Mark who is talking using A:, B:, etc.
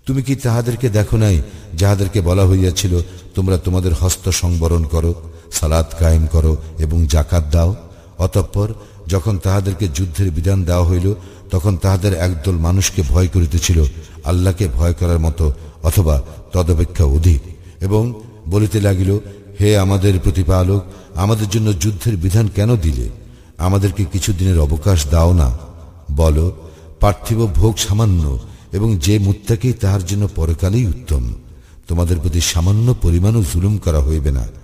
A: তুমি কি তাহাদেরকে দেখো নাই যাহাদেরকে বলা হইয়াছিল, তোমরা তোমাদের হস্ত সংবরণ করো, সালাত কায়েম করো এবং জাকাত দাও? অতঃপর যখন তাহাদেরকে যুদ্ধের বিধান দেওয়া হইল, তখন তাহাদের একদল মানুষকে ভয় করিতেছিল আল্লাহকে ভয় করার মতো অথবা তদপেক্ষা অধিক, এবং বলিতে লাগিল, হে আমাদের প্রতিপালক, আমাদের জন্য যুদ্ধের বিধান কেন দিলে? আমাদেরকে কিছুদিনের অবকাশ দাও না। বল, পার্থিব ভোগ সামান্য, এবং যে মুত্তাকী তাহার জন্য পরকালেই উত্তম। তোমাদের প্রতি সামান্য পরিমাণও জুলুম করা হইবে না।